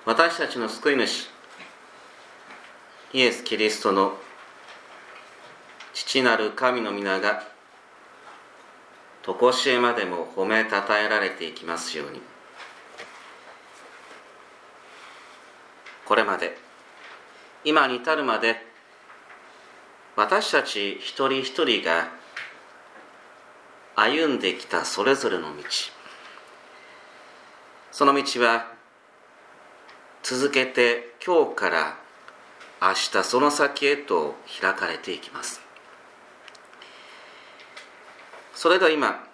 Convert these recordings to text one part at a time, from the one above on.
私たちの救い主イエス・キリストの父なる神の皆が常しえまでも褒めたたえられていきますように。これまで今に至るまで私たち一人一人が歩んできたそれぞれの道、その道は続けて今日から明日その先へと開かれていきます。それでは今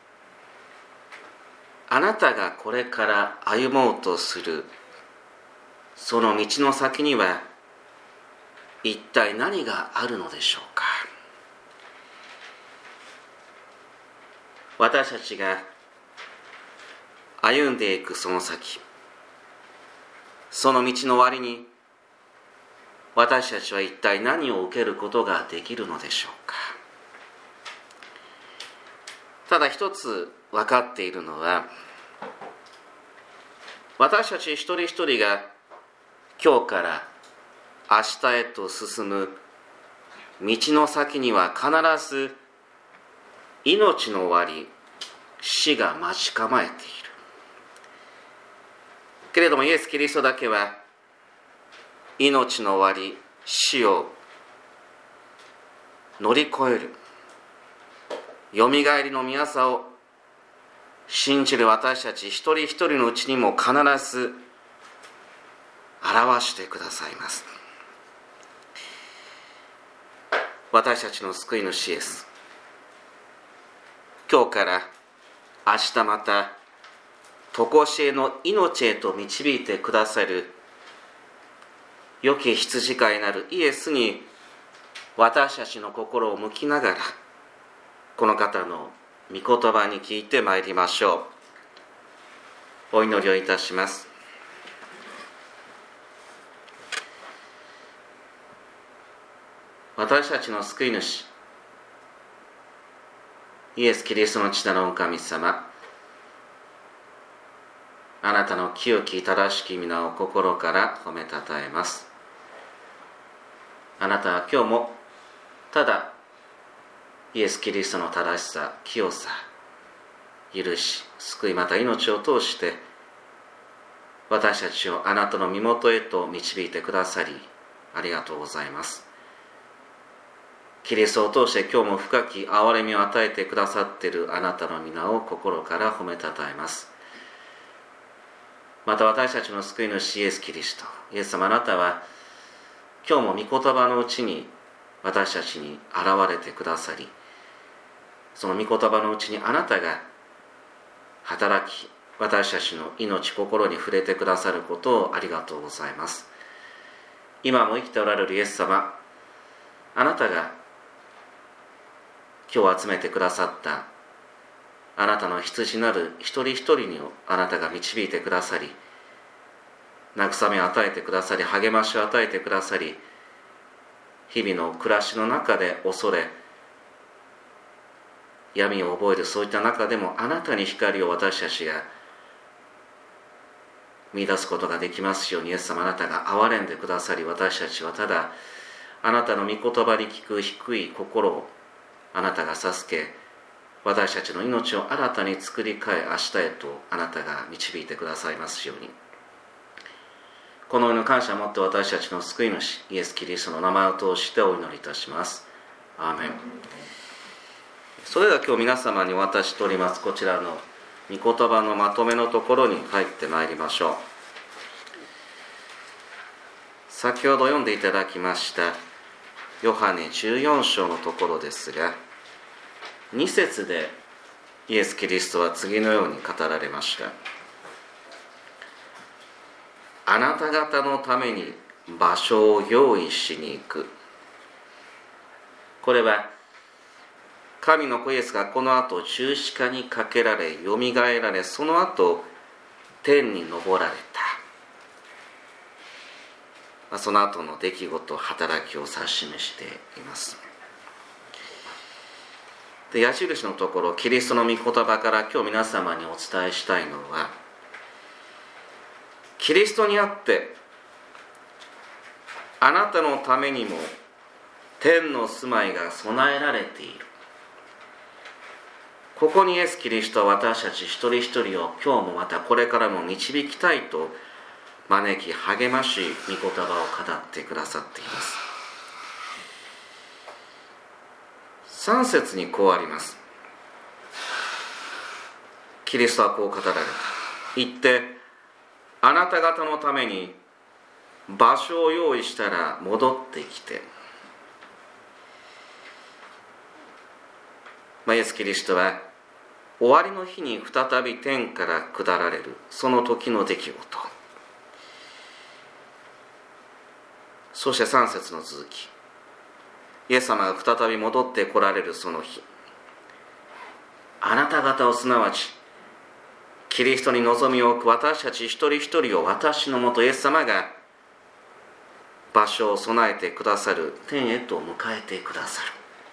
あなたがこれから歩もうとするその道の先には一体何があるのでしょうか。私たちが歩んでいくその先、その道の終わりに私たちは一体何を受けることができるのでしょうか。ただ一つ分かっているのは、私たち一人一人が今日から明日へと進む道の先には必ず命の終わり、死が待ち構えている。けれどもイエス・キリストだけは命の終わり、死を乗り越えるよみがえりの御業を信じる私たち一人一人のうちにも必ず表してくださいます。私たちの救い主イエス、今日から明日また常しえの命へと導いてくださる良き羊飼いなるイエスに私たちの心を向きながら、この方の御言葉に聞いてまいりましょう。お祈りをいたします。私たちの救い主イエス・キリストの父なるお神様、あなたの清き正しき皆を心から褒めたたえます。あなたは今日もただイエス・キリストの正しさ、清さ、許し、救い、また命を通して私たちをあなたの身元へと導いてくださりありがとうございます。キリストを通して今日も深き憐れみを与えてくださっているあなたの皆を心から褒めたたえます。また私たちの救い主イエス・キリスト、イエス様、あなたは今日も御言葉のうちに私たちに現れてくださり、その御言葉のうちにあなたが働き、私たちの命、心に触れてくださることをありがとうございます。今も生きておられるイエス様、あなたが今日集めてくださったあなたの羊なる一人一人にあなたが導いてくださり、慰めを与えてくださり、励ましを与えてくださり、日々の暮らしの中で恐れ闇を覚えるそういった中でもあなたに光を私たちが見出すことができますように、イエス様、あなたが憐れんでくださり、私たちはただあなたの御言葉に聞く低い心をあなたが授け、私たちの命を新たに作り変え、明日へとあなたが導いてくださいますように。このような感謝を持って私たちの救い主イエス・キリストの名前を通してお祈りいたします。アーメン。それでは今日皆様にお渡ししておりますこちらの御言葉のまとめのところに入ってまいりましょう。先ほど読んでいただきましたヨハネ14章のところですが、2節でイエス・キリストは次のように語られました。あなた方のために場所を用意しに行く。これは神の子イエスがこの後十字架にかけられ、よみがえられ、その後天に昇られた、その後の出来事、働きを指し示しています。で、矢印のところ、キリストの御言葉から今日皆様にお伝えしたいのは、 キリストにあってあなたのためにも天の住まいが備えられている。ここにイエス・キリストは私たち一人一人を今日もまたこれからも導きたいと招き励まし御言葉を語ってくださっています。3節にこうあります。キリストはこう語られた。言ってあなた方のために場所を用意したら戻ってきて。イエス・キリストは終わりの日に再び天から下られるその時の出来事、そして3節の続き、イエス様が再び戻って来られるその日、あなた方をすなわちキリストに望みを置く私たち一人一人を私のもとイエス様が場所を備えてくださる天へと迎えてくださる。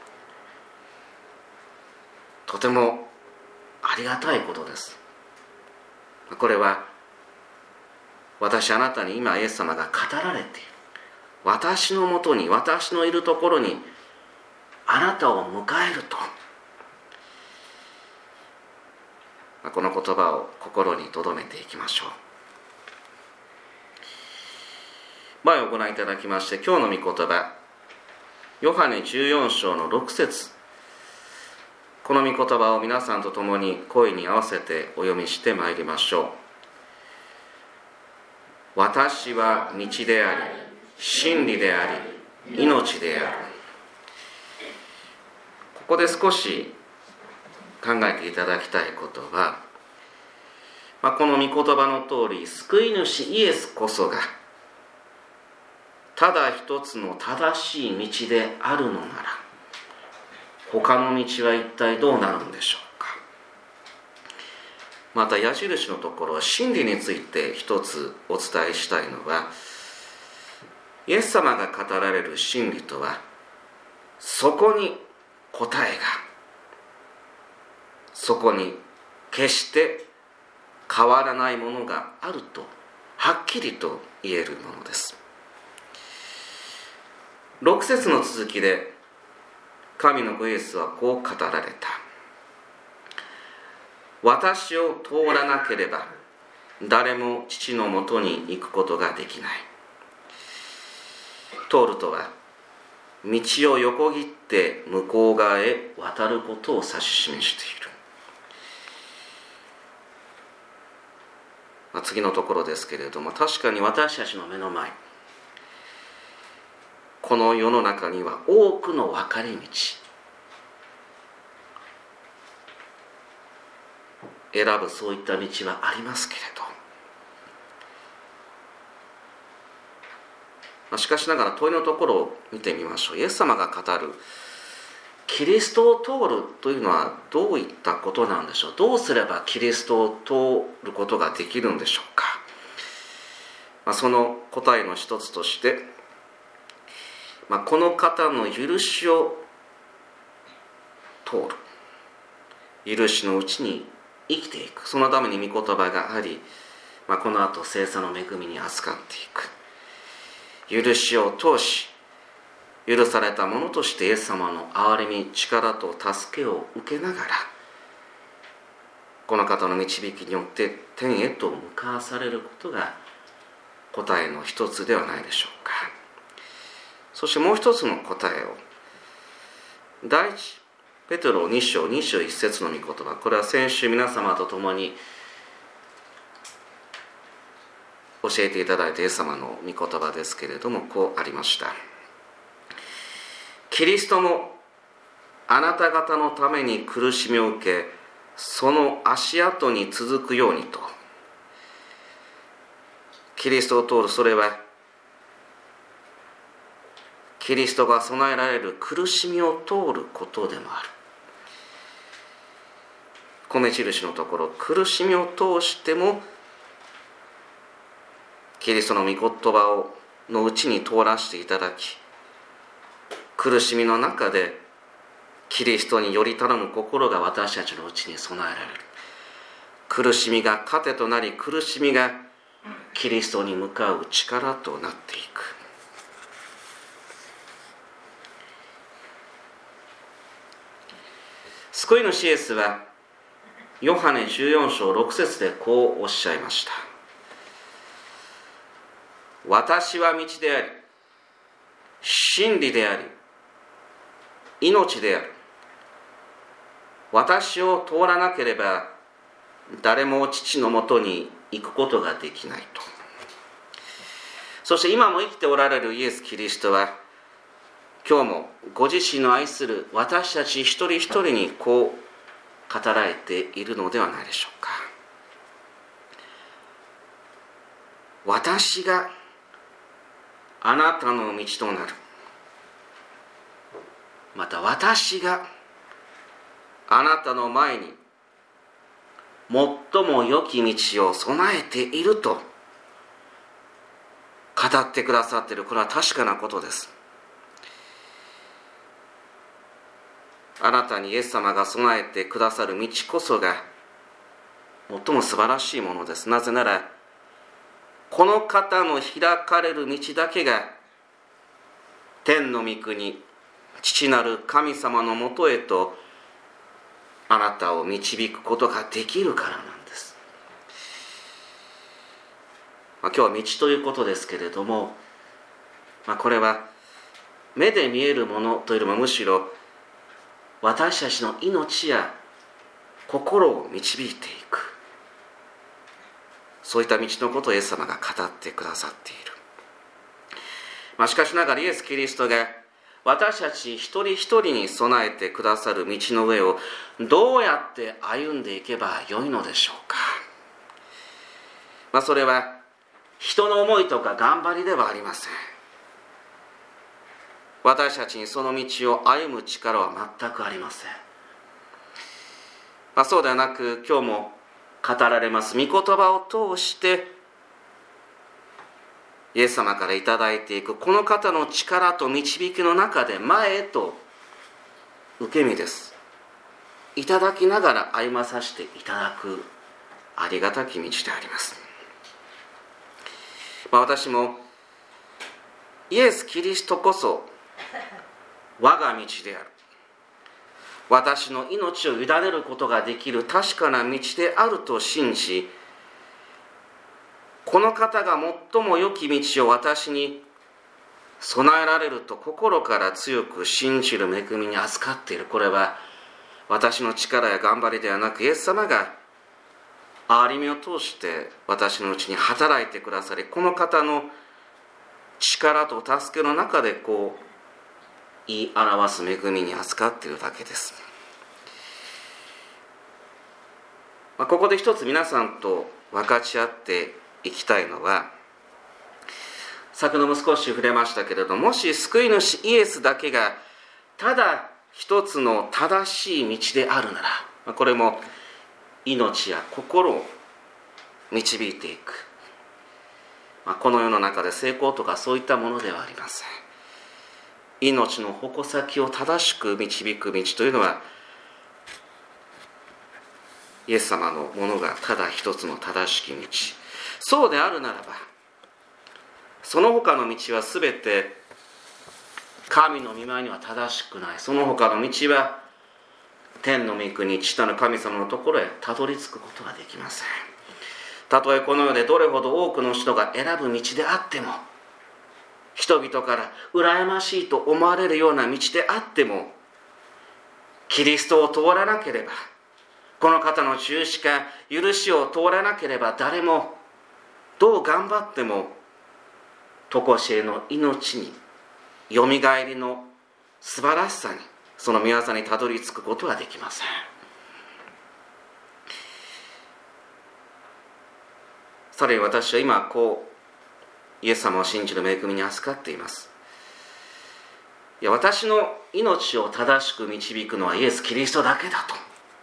とてもありがたいことです。これは私あなたに今イエス様が語られている。私のもとに、私のいるところにあなたを迎えると。この言葉を心に留めていきましょう。前をご覧いただきまして、今日の御言葉、ヨハネ14章の6節、この御言葉を皆さんと共に声に合わせてお読みしてまいりましょう。私は道であり、真理であり、命である。ここで少し考えていただきたいことは、この御言葉の通り、救い主イエスこそがただ一つの正しい道であるのなら、他の道は一体どうなるんでしょうか。また矢印のところ、真理について一つお伝えしたいのは、イエス様が語られる真理とは、そこに答えが、そこに決して変わらないものがあるとはっきりと言えるものです。6節の続きで神の子イエスはこう語られた。私を通らなければ誰も父のもとに行くことができない。通るとは道を横切って向こう側へ渡ることを指し示している。次のところですけれども、確かに私たちの目の前、この世の中には多くの分かれ道、選ぶそういった道はありますけれど、しかしながら問いのところを見てみましょう。イエス様が語るキリストを通るというのはどういったことなんでしょう。どうすればキリストを通ることができるんでしょうか。その答えの一つとして、この方の許しを通る、許しのうちに生きていく、そのために御言葉があり、この後聖査の恵みに預かっていく。許しを通し、許されたものとしてイエス様の憐れみ、力と助けを受けながら、この方の導きによって天へと向かわされることが答えの一つではないでしょうか。そしてもう一つの答えを、第一ペテロ2章21節の御言葉、これは先週皆様と共に教えていただいたイエス様の御言葉ですけれども、こうありました。キリストもあなた方のために苦しみを受け、その足跡に続くようにと。キリストを通る、それはキリストが備えられる苦しみを通ることでもある。米印のところ、苦しみを通してもキリストの御言葉のうちに通らせていただき、苦しみの中でキリストにより頼む心が私たちのうちに備えられる。苦しみが糧となり、苦しみがキリストに向かう力となっていく。救い主イエスはヨハネ14章6節でこうおっしゃいました。私は道であり、真理であり、命である。私を通らなければ誰も父のもとに行くことができないと。そして今も生きておられるイエス・キリストは今日もご自身の愛する私たち一人一人にこう語られているのではないでしょうか。私があなたの道となる。また私があなたの前に最も良き道を備えていると語ってくださっている。これは確かなことです。あなたにイエス様が備えてくださる道こそが最も素晴らしいものです。なぜならこの方の開かれる道だけが天の御国、父なる神様のもとへとあなたを導くことができるからなんです。今日は道ということですけれども、これは目で見えるものというよりもむしろ私たちの命や心を導いていく、そういった道のことをイエス様が語ってくださっている。しかしながらイエス・キリストが私たち一人一人に備えてくださる道の上をどうやって歩んでいけばよいのでしょうか。それは人の思いとか頑張りではありません。私たちにその道を歩む力は全くありません。そうではなく今日も語られます御言葉を通してイエス様からいただいていくこの方の力と導きの中で前へと受け身です。いただきながら歩まさせていただくありがたき道であります。私もイエス・キリストこそ我が道である、私の命を委ねることができる確かな道であると信じ、この方が最も良き道を私に備えられると心から強く信じる恵みに預かっている。これは私の力や頑張りではなくイエス様が憐れみを通して私のうちに働いてくださり、この方の力と助けの中でこう言い表す恵みに預かっているだけです。ここで一つ皆さんと分かち合っていきたいのは、先ほども少し触れましたけれども、もし救い主イエスだけがただ一つの正しい道であるなら、これも命や心を導いていく、この世の中で成功とかそういったものではありません。命の矛先を正しく導く道というのはイエス様のものがただ一つの正しき道。そうであるならばその他の道はすべて神の御前には正しくない。その他の道は天の御国、父なる神様のところへたどり着くことはできません。たとえこの世でどれほど多くの人が選ぶ道であっても、人々から羨ましいと思われるような道であっても、キリストを通らなければ、この方の十字架、許しを通らなければ、誰もどう頑張っても常しえの命に、よみがえりの素晴らしさに、その御業にたどり着くことはできません。さらに私は今イエス様を信じる恵みに預かっています。私の命を正しく導くのはイエス・キリストだけだと。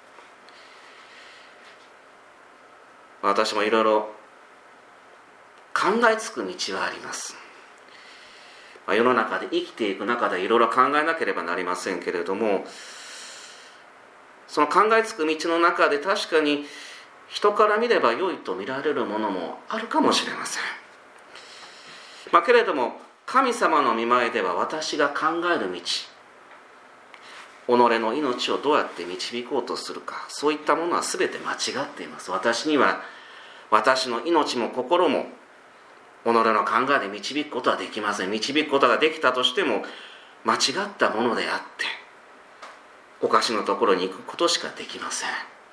私もいろいろ考えつく道はあります。世の中で生きていく中でいろいろ考えなければなりませんけれども、その考えつく道の中で確かに人から見れば良いと見られるものもあるかもしれません。けれども神様の御前では私が考える道、己の命をどうやって導こうとするか、そういったものは全て間違っています。私には私の命も心も己の考えで導くことはできません。導くことができたとしても間違ったものであっておかしなところに行くことしかできません。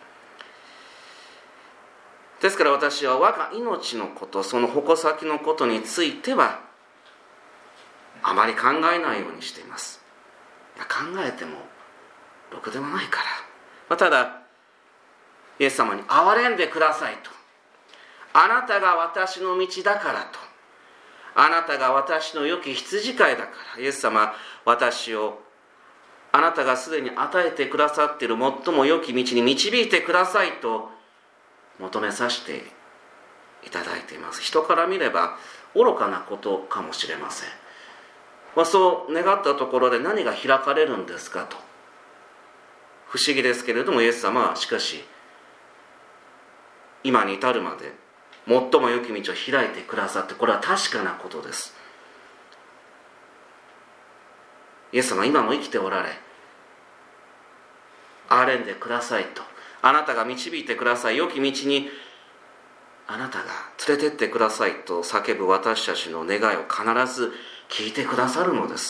ですから私は我が命のこと、その矛先のことについてはあまり考えないようにしています。考えてもろくでもないから。ただイエス様に憐れんでくださいと、あなたが私の道だからと、あなたが私の良き羊飼いだから、イエス様私をあなたがすでに与えてくださっている最も良き道に導いてくださいと求めさせていただいています。人から見れば愚かなことかもしれません。そう願ったところで何が開かれるんですかと、不思議ですけれどもイエス様はしかし今に至るまで最も良き道を開いてくださって、これは確かなことです。イエス様は今も生きておられ、憐れんでくださいと、あなたが導いてください、良き道にあなたが連れてってくださいと叫ぶ私たちの願いを必ず聞いてくださるのです。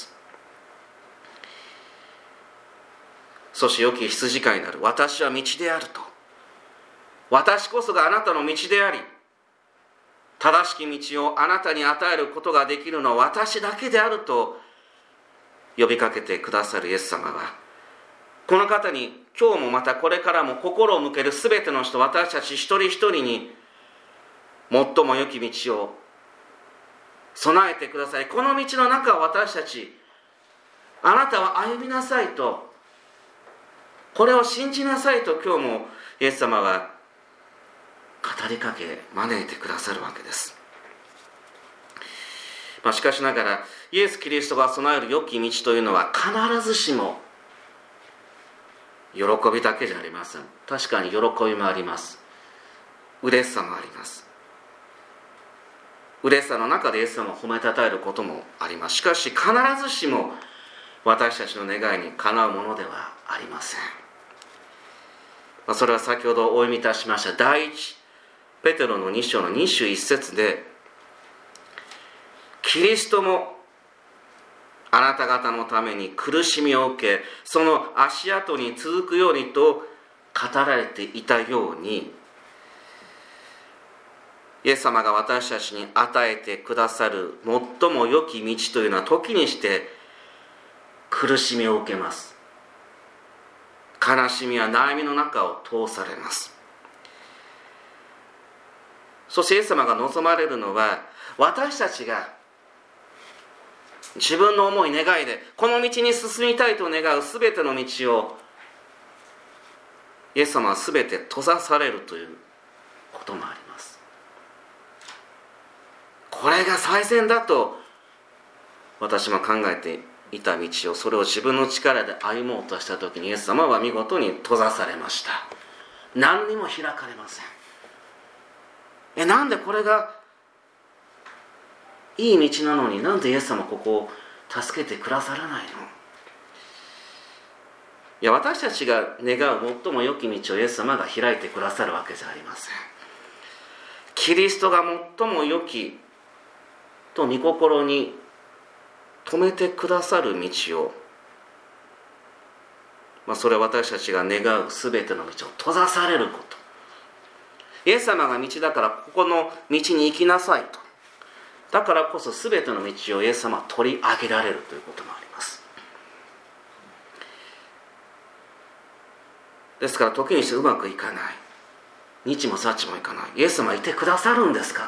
そして良き羊飼いになる私は道であると、私こそがあなたの道であり、正しき道をあなたに与えることができるのは私だけであると呼びかけてくださるイエス様は、この方に今日もまたこれからも心を向けるすべての人、私たち一人一人に最も良き道を備えてください。この道の中を私たち、あなたは歩みなさいと、これを信じなさいと今日もイエス様は語りかけ招いてくださるわけです。しかしながらイエス・キリストが備える良き道というのは必ずしも喜びだけじゃありません。確かに喜びもあります。嬉しさもあります。嬉しさの中でイエス様を褒めたたえることもあります。しかし必ずしも私たちの願いにかなうものではありません。それは先ほどお読みいたしました第一ペテロの2章の21節で、キリストもあなた方のために苦しみを受け、その足跡に続くようにと語られていたように、イエス様が私たちに与えてくださる最も良き道というのは時にして苦しみを受けます。悲しみや悩みの中を通されます。そしてイエス様が望まれるのは、私たちが自分の思い願いでこの道に進みたいと願うすべての道をイエス様はすべて閉ざされるということもあります。これが最善だと私も考えていた道を、それを自分の力で歩もうとした時にイエス様は見事に閉ざされました。何にも開かれません。なんでこれがいい道なのに、なんでイエス様ここを助けてくださらないの？いや、私たちが願う最も良き道をイエス様が開いてくださるわけじゃありません。キリストが最も良きと御心に止めてくださる道を、それは私たちが願うすべての道を閉ざされること。イエス様が道だからここの道に行きなさいと。だからこそすべての道をイエス様は取り上げられるということもあります。ですから時にしてうまくいかない、日もさちもいかない、イエス様はいてくださるんですか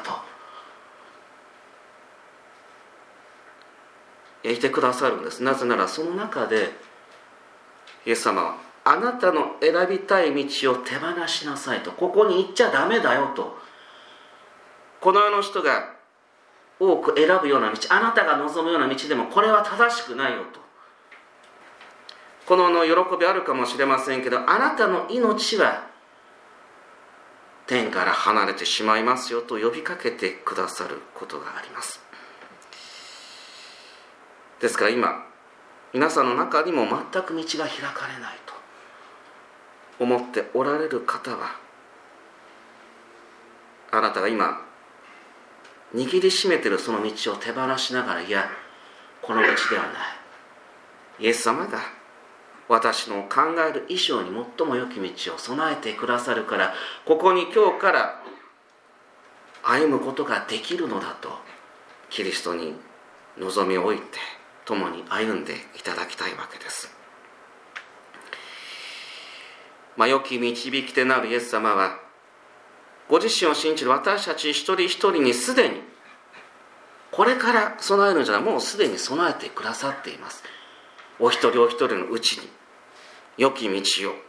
と。いてくださるんです。なぜならその中でイエス様はあなたの選びたい道を手放しなさいと。ここに行っちゃダメだよと。この世の人が多く選ぶような道、あなたが望むような道でもこれは正しくないよと。この喜びあるかもしれませんけど、あなたの命は天から離れてしまいますよと呼びかけてくださることがあります。ですから今皆さんの中にも全く道が開かれないと思っておられる方は、あなたが今握りしめているその道を手放しながら、いやこの道ではない、イエス様が私の考える以上に最も良き道を備えてくださるから、ここに今日から歩むことができるのだと、キリストに望みを置いて共に歩んでいただきたいわけです。良き導き手なるイエス様は、ご自身を信じる私たち一人一人にすでに、これから備えるんじゃない、もうすでに備えてくださっています。お一人お一人のうちに良き道を、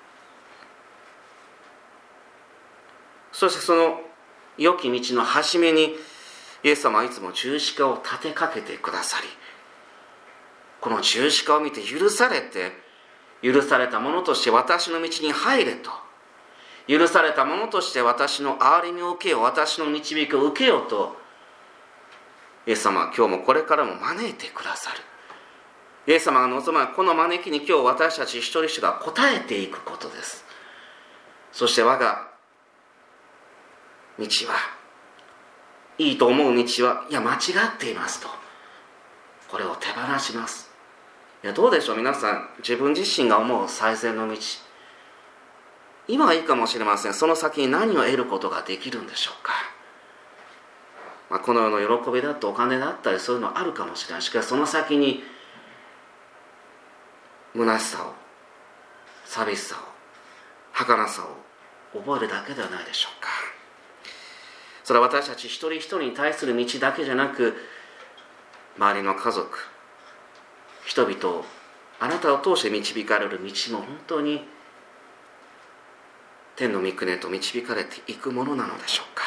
そしてその良き道の初めにイエス様はいつも十字架を立てかけてくださり、この十字架を見て許された者として私の道に入れと、許された者として私の憐れみを受けよう、私の導きを受けようと、イエス様は今日もこれからも招いてくださる。イエス様が望むこの招きに今日私たち一人一人が応えていくことです。そして我が道はいいと思う道は、いや間違っていますと、これを手放します。いやどうでしょう皆さん、自分自身が思う最善の道、今はいいかもしれません。その先に何を得ることができるんでしょうか。この世の喜びだとお金だったりそういうのあるかもしれない。しかしその先に虚しさを、寂しさを、儚さを覚えるだけではないでしょうか。それは私たち一人一人に対する道だけじゃなく、周りの家族、人々をあなたを通して導かれる道も本当に天の御国へと導かれていくものなのでしょうか。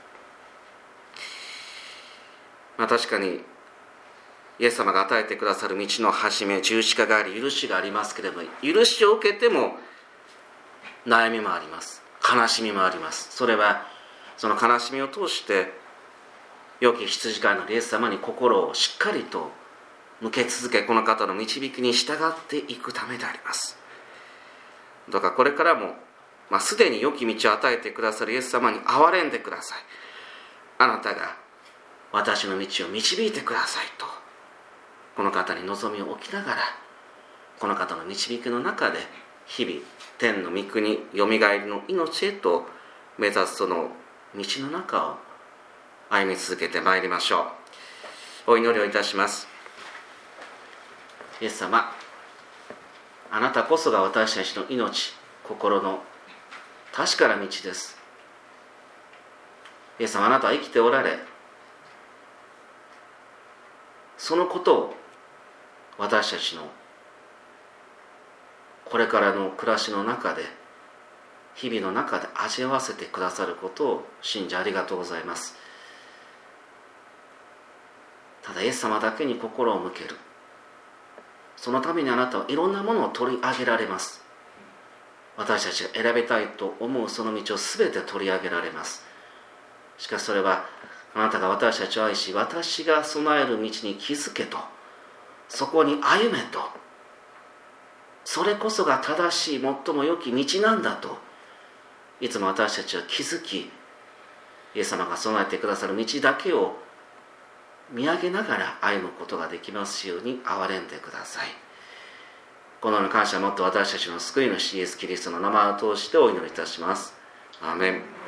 確かにイエス様が与えてくださる道の始め、十字架があり許しがありますけれども、許しを受けても悩みもあります、悲しみもあります。それはその悲しみを通して良き羊飼いのイエス様に心をしっかりと向け続け、この方の導きに従っていくためであります。どうかこれからも、すでに良き道を与えてくださるイエス様に憐れんでください。あなたが私の道を導いてくださいと、この方に望みを置きながら、この方の導きの中で日々天の御国、よみがえりの命へと目指すその道の中を歩み続けてまいりましょう。お祈りをいたします。イエス様、あなたこそが私たちの命、心の確かな道です。イエス様、あなたは生きておられ、そのことを私たちのこれからの暮らしの中で、日々の中で味わわせてくださることを信じありがとうございます。ただイエス様だけに心を向ける、そのためにあなたはいろんなものを取り上げられます。私たちが選びたいと思うその道を全て取り上げられます。しかしそれはあなたが私たちを愛し、私が備える道に気づけと、そこに歩めと、それこそが正しい最も良き道なんだと、いつも私たちは気づき、イエス様が備えてくださる道だけを見上げながら歩むことができますように憐れんでください。このような感謝をもって私たちの救い主イエス・キリストの名前を通してお祈りいたします。アーメン。